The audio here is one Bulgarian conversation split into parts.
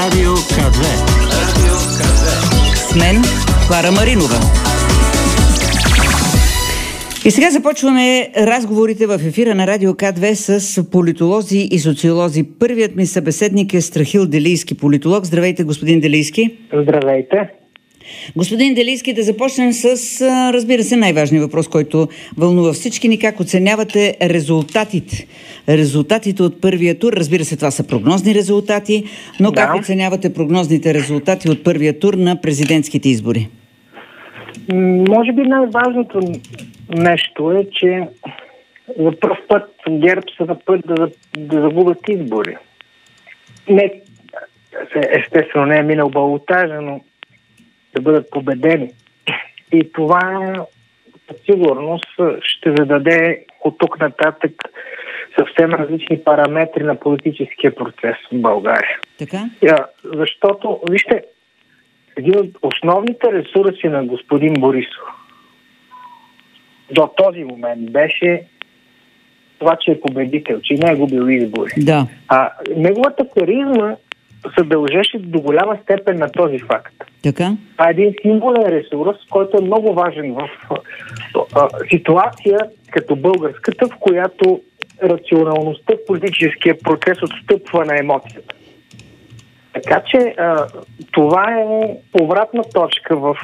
Радио КЗ. С мен Клара Маринова. И сега започваме разговорите в ефира на Радио К2 с политолози и социолози. Първият ми събеседник е Страхил Делийски, политолог. Здравейте, господин Делийски. Здравейте. Господин Делийски, да започнем с, разбира се, най-важният въпрос, който вълнува всички ни. Как оценявате резултатите? Резултатите от първия тур, разбира се, това са прогнозни резултати, но как оценявате прогнозните резултати от първия тур на президентските избори? Може би най-важното нещо е, че за пръв път ГЕРБ са на път да загубят избори. Не, естествено не е минал балотажа, но да бъдат победени. И това със сигурност ще зададе от тук нататък съвсем различни параметри на политическия процес в България. Така? Защото, вижте, един от основните ресурси на господин Борисов до този момент беше това, че е победител, че не е губил избори. Да. Неговата харизма се дължеше до голяма степен на този факт. Така? Това е един символен ресурс, който е много важен в ситуация като българската, в която рационалността в политическия процес отстъпва на емоцията. Така че това е повратна точка в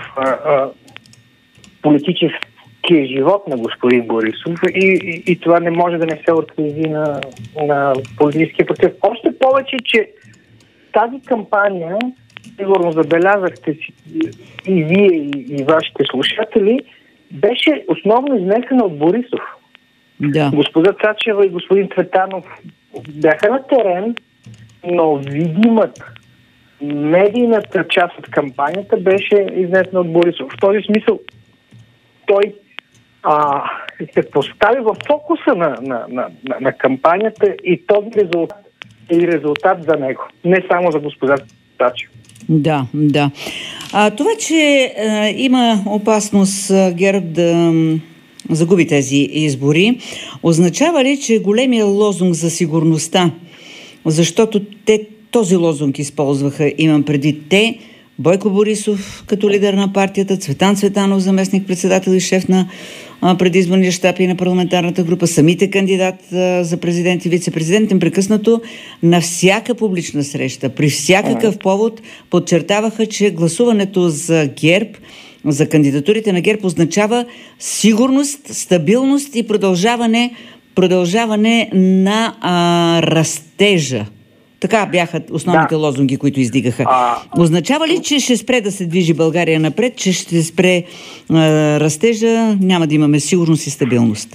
политическия живот на господин Борисов и това не може да не се отрази на политическия процес. Още повече, че тази кампания, сигурно забелязахте си и вие, и вашите слушатели, беше основно изнесена от Борисов. Да. Госпожа Цачева и господин Цветанов бяха на терен, но видимата медийната част от кампанията беше изнесена от Борисов. В този смисъл той се постави в фокуса на кампанията и този резултат за него. Не само за госпожа Цачева. Да. Това, че има опасност ГЕРБ да загуби тези избори, означава ли, че големия лозунг за сигурността, защото те този лозунг използваха, имам преди те, Бойко Борисов като лидер на партията, Цветан Цветанов, заместник-председател и шеф на предизборния щаб и на парламентарната група, самите кандидат за президент и вице-президент, непрекъснато на всяка публична среща, при всякакъв повод подчертаваха, че гласуването за ГЕРБ, за кандидатурите на ГЕРБ означава сигурност, стабилност и продължаване на растежа. Така бяха основните лозунги, които издигаха. Означава ли, че ще спре да се движи България напред, че ще спре растежа, няма да имаме сигурност и стабилност?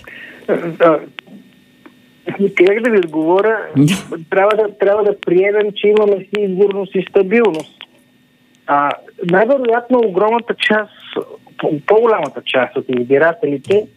Как да ви отговоря? Трябва да приемем, че имаме сигурност и стабилност. Най-вероятно огромната част, по-голямата част от избирателите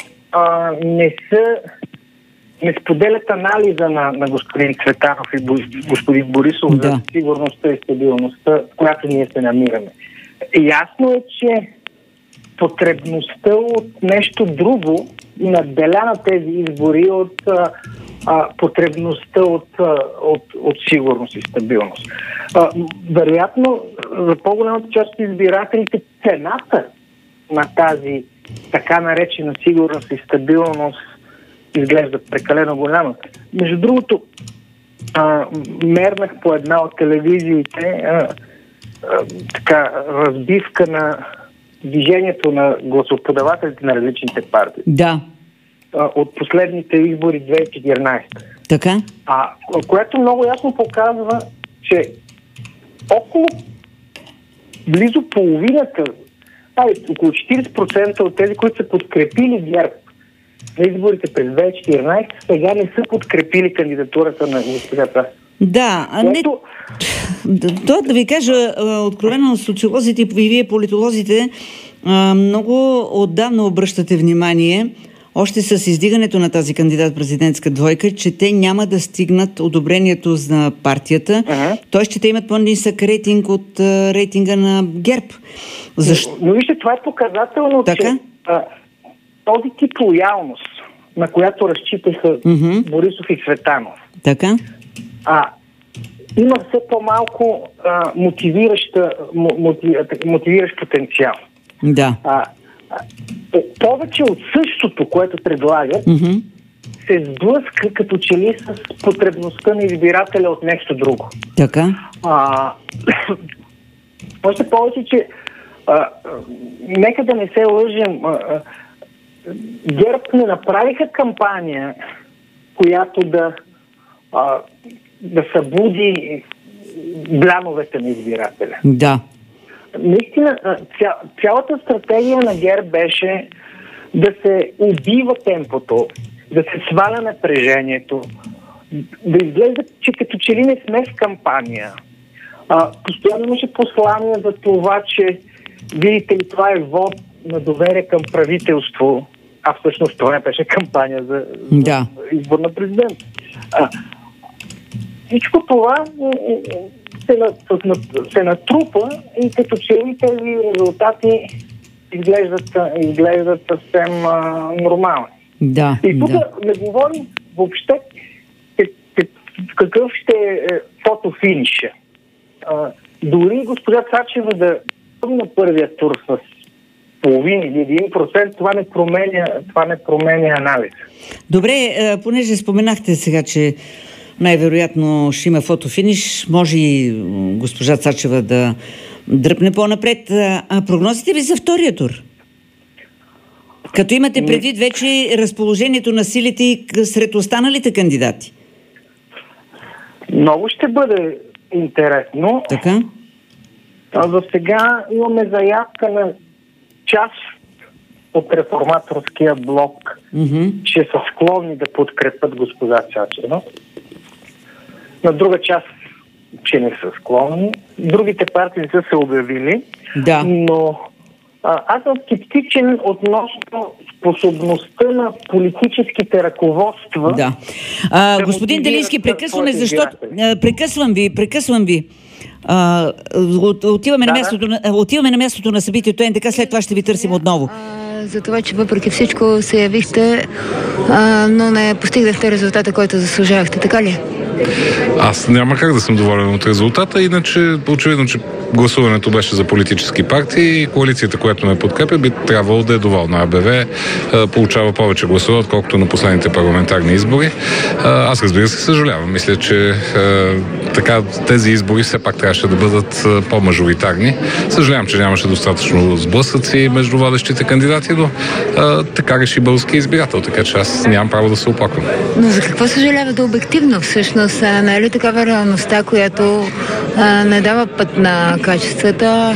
не споделят анализа на господин Цветанов и господин Борисов за сигурността и стабилността, в която ние се намираме. Ясно е, че потребността от нещо друго надделя на тези избори от потребността от сигурност и стабилност. Вероятно, за по-голямата част от избирателите цената на тази така наречена сигурност и стабилност изглежда прекалено голяма. Между другото, мернах по една от телевизиите разбивка на движението на гласоподавателите на различните партии. Да. От последните избори 2014. Така. Което много ясно показва, че около близо половината, около 40% от тези, които са подкрепили ГЕРБ на изборите през 2014, сега не са подкрепили кандидатурата на госпожа Цачева. Да ви кажа, откровено социолозите и вие политолозите много отдавна обръщате внимание, още с издигането на тази кандидат-президентска двойка, че те няма да стигнат одобрението за партията, т.е. че те имат по-нисък рейтинг от рейтинга на ГЕРБ. Защо? Но вижте, това е показателно, че този тип лоялност, на която разчитаха Борисов и Цветанов, така? има все по-малко мотивиращ потенциал. Да. Повече от същото, което предлагат, се сблъска като че ли с потребността на избирателя от нещо друго. Така. Още повече, че нека да не се лъжем, ГЕРБ не направиха кампания, която да събуди бляновете на избирателя. Да. Наистина, цялата стратегия на ГЕРБ беше да се убива темпото, да се сваля напрежението, да изглежда, че като че ли не сме в кампания. Постоянно имаше послание за това, че видите ли, това е вод на доверие към правителство, а всъщност това не беше кампания за избор на президент. Всичко това се натрупа и като че ли тези резултати изглеждат съвсем нормални. Да. И тук не говорим въобще какъв ще е фотофиниша. Дори госпожа Цачева да на първия тур с половин или 1%, това не променя анализ. Добре, понеже споменахте сега, че най-вероятно ще има фотофиниш, може и госпожа Цачева да дръпне по-напред. Прогнозите ви за втория тур? Като имате предвид вече разположението на силите сред останалите кандидати. Много ще бъде интересно. Така? За сега имаме заявка на част от реформаторския блок, че са склонни да подкрепят госпожа Цачева. На друга част, че не са склонни. Другите партии са се обявили. Да. Но аз съм скептичен относно способността на политическите ръководства. Да. Господин Делински, прекъсваме, защото... Прекъсвам ви. Отиваме на мястото на събитието НДК, след това ще ви търсим отново. За това, че въпреки всичко се явихте, но не постигнахте резултата, който заслужавахте, така ли? Аз няма как да съм доволен от резултата, иначе очевидно, че гласуването беше за политически партии и коалицията, която ме подкрепя, би трябвало да е доволна. АБВ получава повече гласове, отколкото на последните парламентарни избори. Аз, разбира се, съжалявам. Мисля, че така тези избори все пак трябваше да бъдат по-мажоритарни. Съжалявам, че нямаше достатъчно сблъсъци между водещите кандидати, но така реши български избирател, така че аз нямам право да се оплаквам. Но за какво съжалявате обективно всъщност? Не е ли такава реалността, която не дава път на качествата,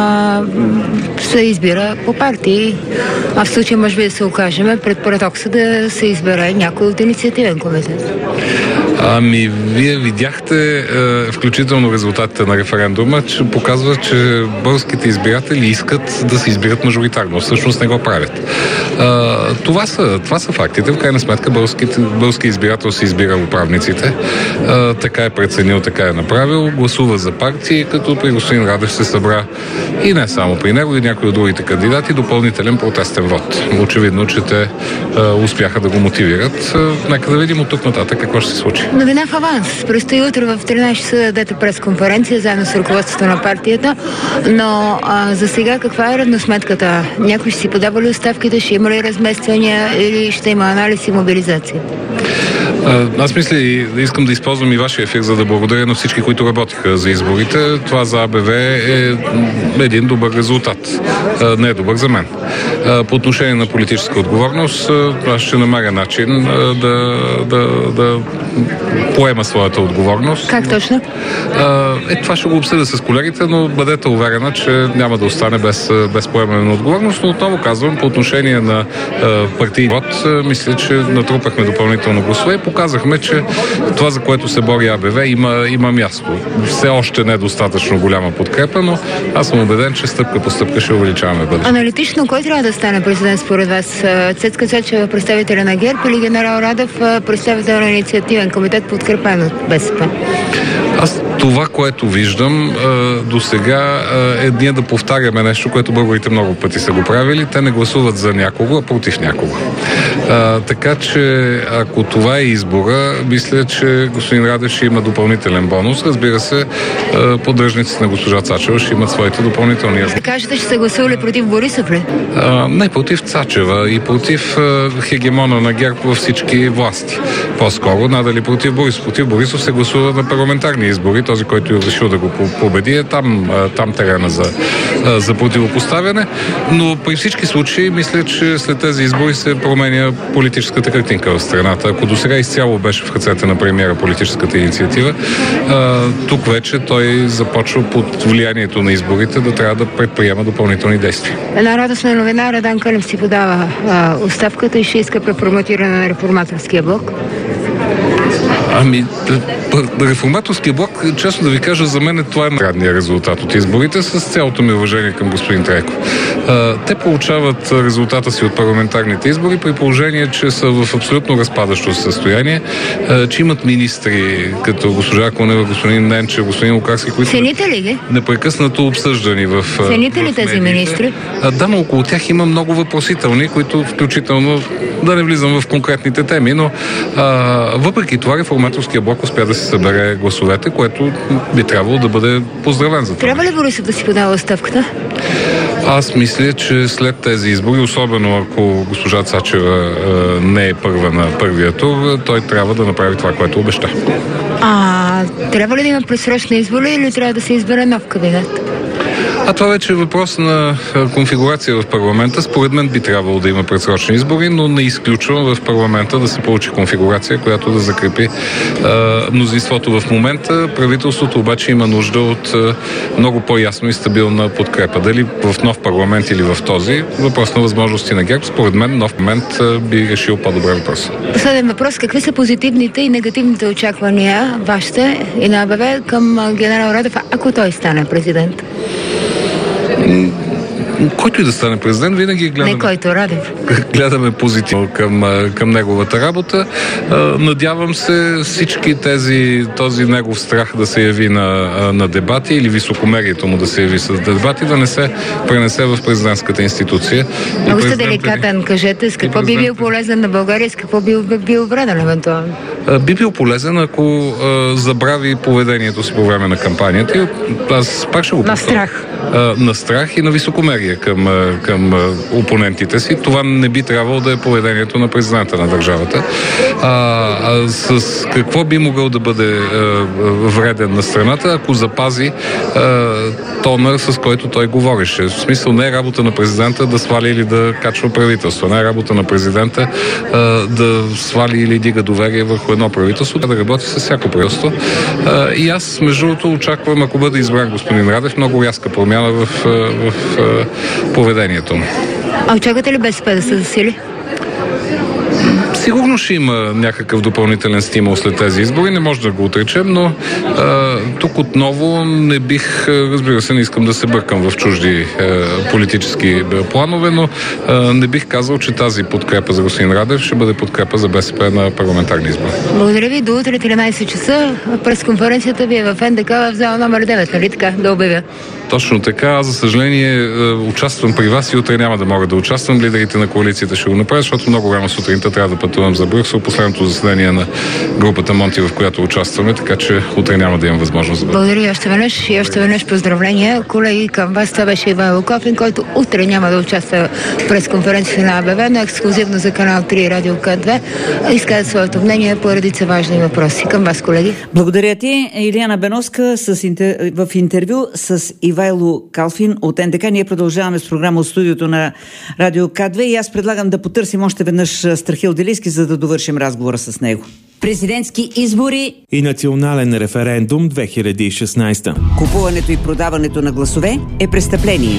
се избира по партии, а в случай може би да се окажем пред парадокса да се избере някой от инициативен комитет? Вие видяхте включително резултатите на референдума, че показва, че българските избиратели искат да се избират мажоритарно. Всъщност не го правят. Това са фактите. В крайна сметка български избирател се избира управниците. Така е преценил, така е направил. Гласува за партии, като при господин Радев се събра и не само при него, и някои от другите кандидати допълнителен протестен вод. Очевидно, че те успяха да го мотивират. Нека да видим от тук нататък какво ще се случи. Новина в аванс. Предстои утре в 13 часа да дадете пресконференция заедно с ръководството на партията, но за сега каква е равносметката? Някой ще си подава ли оставките, ще има ли размествания или ще има анализ и мобилизация? Аз мисля и искам да използвам и вашия ефир, за да благодаря на всички, които работиха за изборите. Това за АБВ е един добър резултат. Не е добър за мен. По отношение на политическа отговорност, аз ще намеря начин да поема своята отговорност. Как точно? Това ще го обсъдя с колегите, но бъдете уверена, че няма да остане без поемане на отговорност. Но отново казвам, по отношение на партийния вод, мисля, че натрупахме допълнително гласове и показахме, че това, за което се бори АБВ, има място. Все още не е достатъчно голяма подкрепа, но аз съм убеден, че стъпка по стъпка ще увеличаваме бъдеще. Аналитично, кой трябва да стане президент според вас? Цецка Цачева, представителя на ГЕРБ, или генерал Радев, представител на инициативен комитет, подкрепен от БСП? Аз това, което виждам до сега е ние да повтаряме нещо, което българите много пъти са го правили. Те не гласуват за някого, а против някого. Така че ако това е избор, избора, мисля, че господин Радев ще има допълнителен бонус. Разбира се, поддръжниците на госпожа Цачева ще имат своите допълнителни. Да кажете, че сте гласували против Борисов ли? Не, против Цачева и против хегемона на ГЕРБ във всички власти. По-скоро, надали против Борисов. Против Борисов се гласува на парламентарни избори. Този, който е решил да го победи, е там терена за противопоставяне. Но при всички случаи, мисля, че след тези избори се променя политическата картинка в страната. Ако досега изцяло беше в ръцете на премиера политическата инициатива, тук вече той започва под влиянието на изборите да трябва да предприема допълнителни действия. Една радостна новина: Радан Кънев си подава оставката и ще иска преформатиране на реформаторския блок. Реформаторския блок, честно да ви кажа, за мен това е нарадният резултат от изборите, с цялото ми уважение към господин Трайков. Те получават резултата си от парламентарните избори при положение, че са в абсолютно разпадащо състояние, че имат министри като госпожа Конева, господин Ненчев, господин Лукарски, които цените ли ги? Непрекъснато обсъждани в цените ли тези министри? Да, но около тях има много въпросителни, които включително, да не влизам в конкретните теми, но въпреки това реформаторския блок успя да си събере гласовете, което би трябвало да бъде поздравен за това. Трябва ли Борисов да си подава оставката? Аз мисля, че след тези избори, особено ако госпожа Цачева не е първа на първия тур, той трябва да направи това, което обеща. Трябва ли да има предсрочни избори или трябва да се избере нов кабинет? Това вече е въпрос на конфигурация в парламента. Според мен би трябвало да има предсрочни избори, но не изключвам в парламента да се получи конфигурация, която да закрепи мнозинството в момента. Правителството обаче има нужда от много по-ясно и стабилна подкрепа. Дали в нов парламент или в този, въпрос на възможности на ГЕРБ, според мен нов момент би решил по-добре въпрос. Последен въпрос: какви са позитивните и негативните очаквания вашите и на АБВ към генерал Радев, ако той стане президент? Който и да стане президент, винаги гледаме позитивно към неговата работа. Надявам се всички този негов страх да се яви на дебати или високомерието му да се яви с дебати, да не се пренесе в президентската институция. Много сте деликатен. Кажете, с какво би бил полезен на България, с какво би бил вреден евентуално? Би бил полезен, ако забрави поведението си по време на кампанията. И аз пак ще го на страх. На страх и на високомерие към опонентите си. Това не би трябвало да е поведението на президента на държавата. С какво би могъл да бъде вреден на страната, ако запази тона, с който той говореше. В смисъл, не е работа на президента да свали или да качва правителство. Не е работа на президента да свали или дига доверие върху едно правителство, да работи с всяко правителство. И аз, между другото, очаквам, ако бъде избран господин Радев, много рязка промяна в поведението му. Очаквате ли БСП да се засили? Сигурно ще има някакъв допълнителен стимул след тези избори, не може да го отречем, но тук отново не бих, разбира се, не искам да се бъркам в чужди политически планове, но не бих казал, че тази подкрепа за господин Радев ще бъде подкрепа за БСП на парламентарни избори. Благодаря ви. До утре 13 часа пресконференцията ви е в НДК в зала номер 9, нали така да обявя? Точно така. Аз, за съжаление, участвам при вас и утре няма да мога да участвам. Лидерите на коалицията ще го направят, защото много рано сутринта трябва да пътувам за Брюксел, последното заседание на групата Монти, в която участваме, така че утре няма да имам възможност за бъде. Благодаря и още веднъж поздравления. Колеги, към вас това беше Ивайло Калфин, който утре няма да участва в пресконференцията на АБВ, но ексклюзивно за канал 3 Радио К2 изказа своето мнение по редица важни въпроси. Към вас, колеги. Благодаря ти. Илияна Беновска в интервю с Ивайло Калфин от НДК. Ние продължаваме с програма от студиото на Радио К2 и аз предлагам да потърсим още веднъж Страхил Делийски, за да довършим разговора с него. Президентски избори и национален референдум 2016. Купуването и продаването на гласове е престъпление.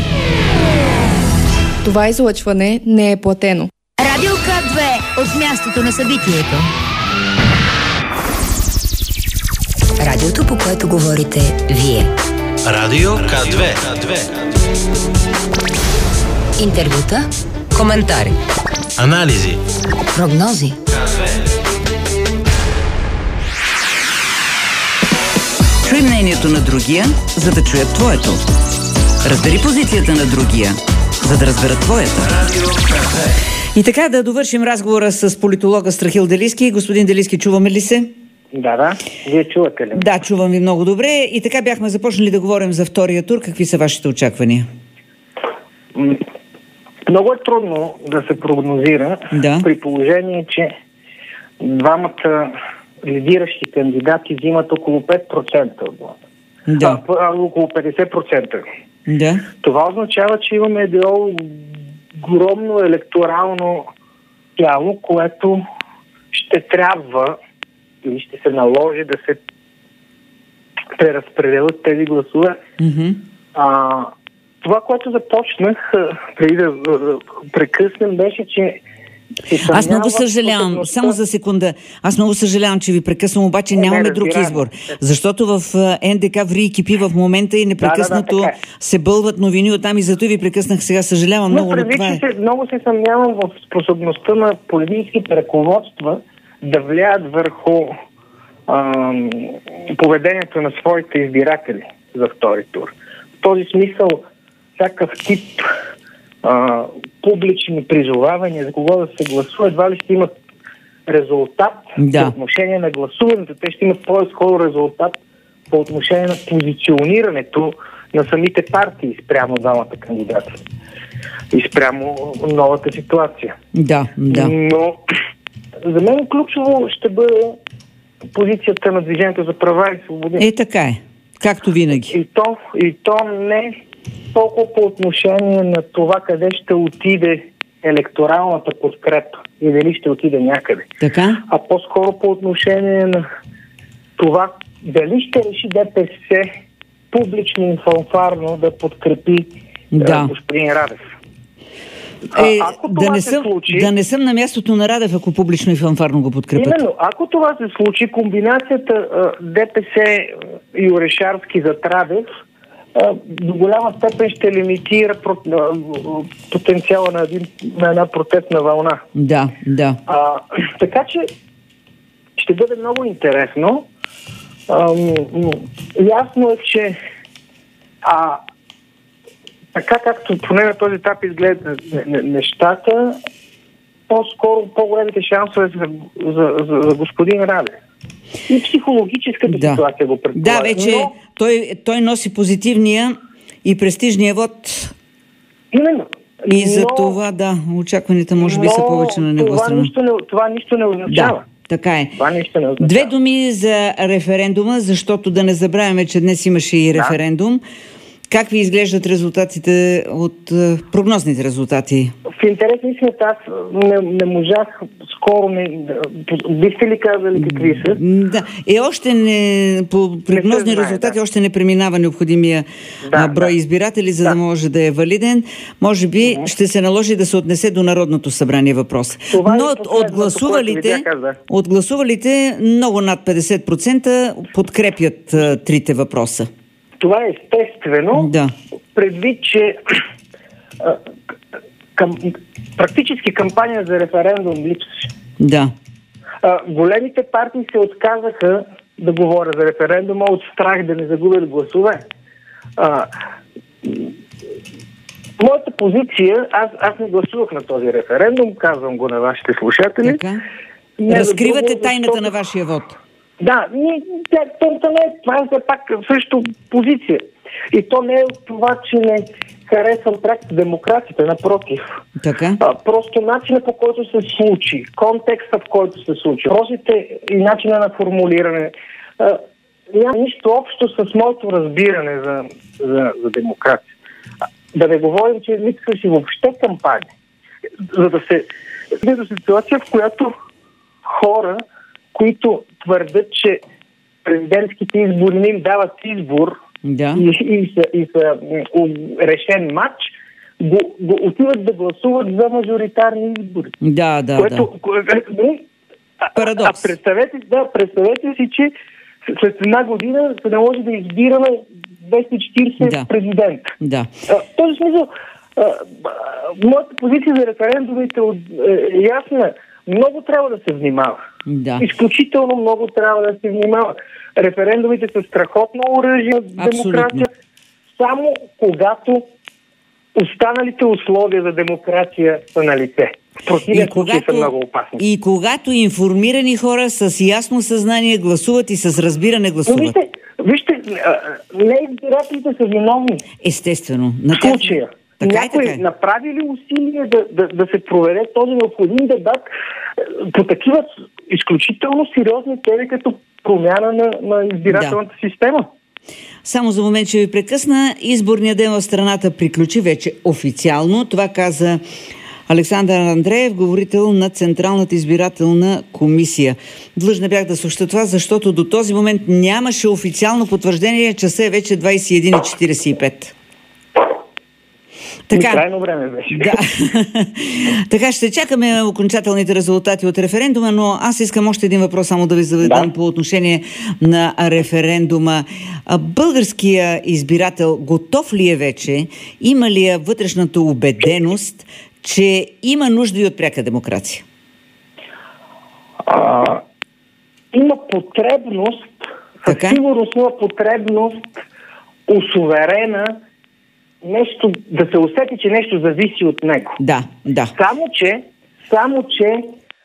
Това излъчване не е платено. Радио К2 от мястото на събитието. Радиото, по което говорите вие. Радио К2. Интервюта, коментари, анализи, прогнози. Чуй мнението на другия, за да чуят твоето. Разбери позицията на другия, за да разберат твоята. И така да довършим разговора с политолога Страхил Делийски. Господин Делийски, чуваме ли се? Да. Вие чувате ли? Да, чувам ви много добре. И така бяхме започнали да говорим за втория тур. Какви са вашите очаквания? Много е трудно да се прогнозира, при положение, че двамата лидиращи кандидати взимат около 5% от гласа. Да. Около 50%. Да. Това означава, че имаме едно огромно електорално тяло, което ще трябва или ще се наложи да се преразпределят тези гласове. Това, което започнах преди да прекъснем, беше, че аз много съжалявам, само за секунда, аз много съжалявам, че ви прекъсвам, обаче нямаме друг избор. Защото в НДК ври и кипи в момента и непрекъснато се бълват новини оттам и зато ви прекъснах сега. Съжалявам много, но това е. Много се съмнявам в способността на политическите ръководства да влияят върху поведението на своите избиратели за втори тур. В този смисъл, всякакъв тип публични призовавания за кого да се гласува, едва ли ще имат резултат по отношение на гласуването. Те ще имат по-скоро резултат по отношение на позиционирането на самите партии спрямо двамата кандидати и спрямо новата ситуация. Да. Но за мен ключово ще бъде позицията на Движението за права и свободи. Така е. Както винаги. И то не толкова по отношение на това къде ще отиде електоралната подкрепа и дали ще отиде някъде. Така? А по-скоро по отношение на това дали ще реши ДПС публично и фанфарно да подкрепи господин Радев. Да не съм на мястото на Радев, ако публично и фанфарно го подкрепят. Именно, ако това се случи, комбинацията ДПС и Орешарски за Радев до голяма степен ще лимитира потенциала на една протестна вълна. Да. Така че ще бъде много интересно. Ясно е, че така както поне на този етап изглеждат нещата, по-скоро по-големите шансове за господин Радев. И психологическата ситуация го предполага. Да, вече той носи позитивния и престижния вод. Именно. И за това, очакванията може би са повече на него страна. Това нищо не означава. Да, така е. Това нищо не означава. Две думи за референдума, защото да не забравяме, че днес имаше и референдум. Как ви изглеждат резултатите от прогнозните резултати? В интерес на истината, аз не можах скоро. Бихте ли казали какви са? Да. Още по прогнозни резултати още не преминава необходимия брой избиратели, за да може да е валиден. Може би ще се наложи да се отнесе до Народното събрание въпрос. Но от гласувалите много над 50% подкрепят трите въпроса. Това е естествено, предвид, че практически кампания за референдум липсваше. Да. Големите партии се отказаха да говорят за референдума от страх да не загубят гласове. Моята позиция, аз не гласувах на този референдум, казвам го на вашите слушатели. Разкривате тайната на вашия вод. Да, това е пак също позиция. И то не е това, че не харесвам практика демокрацията, напротив. Така? Просто начинът, по който се случи, контекста, в който се случи, въпросите и начина на формулиране няма нищо общо с моето разбиране за демокрация. Да не говорим, че липсваше въобще кампания. За да се стигне до ситуация, в която хора, които твърдят, че президентските избори не им дават избор и са решен матч, отиват да гласуват за мажоритарни избори. Парадокс. Представете си, че след една година се наложи да избираме 240 президента. В този смисъл, моята позиция за референдумите е ясна. Много трябва да се внимава. Изключително много трябва да се внимава. Референдумите са страхотно оръжие на демокрация, само когато останалите условия за демокрация са на лице. В противен случай са много опасни. И когато информирани хора с ясно съзнание гласуват и с разбиране гласуват. Вижте, не избирателите са виновни. Естествено. В случая. Някой направи ли усилие да се проведе този необходим дебат по такива изключително сериозни теми, като промяна на избирателната система? Само за момент ще ви прекъсна. Изборният ден в страната приключи вече официално. Това каза Александър Андреев, говорител на Централната избирателна комисия. Длъжна бях да съобща това, защото до този момент нямаше официално потвърждение. Часа е вече 21:45. Така, крайно време беше. Да. Така, ще чакаме окончателните резултати от референдума, но аз искам още един въпрос само да ви задам по отношение на референдума. Българския избирател готов ли е вече? Има ли е вътрешната убеденост, че има нужда и от пряка демокрация? Има потребност, със сигурност има потребност усуверена нещо, да се усети, че нещо зависи от него. Да. Само че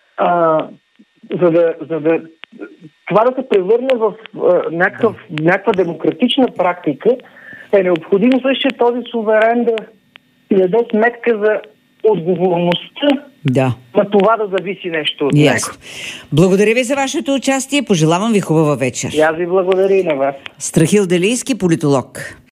за да това да се превърне в някаква демократична практика, е необходимо също този суверен да даде сметка за отговорността на това да зависи нещо от него. Благодаря ви за вашето участие. Пожелавам ви хубава вечер. И аз ви благодаря и на вас. Страхил Делийски, политолог.